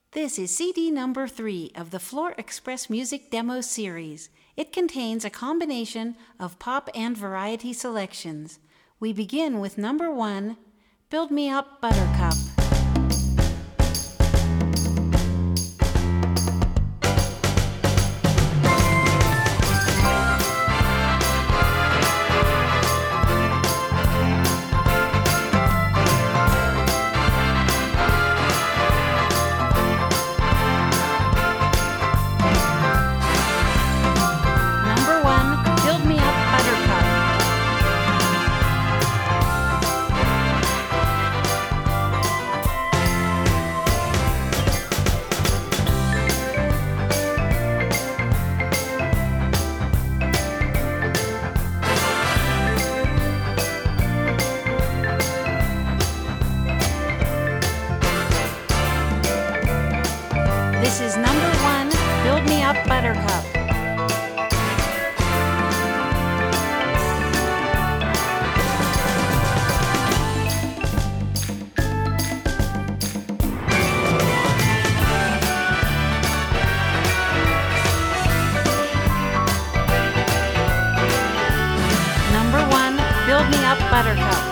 This is CD number 3 of the Floor Express Music Demo Series. It contains a combination of pop and variety selections. We begin with number 1, Build Me Up Buttercup. This is number 1, Build Me Up Buttercup. Number 1, Build Me Up Buttercup.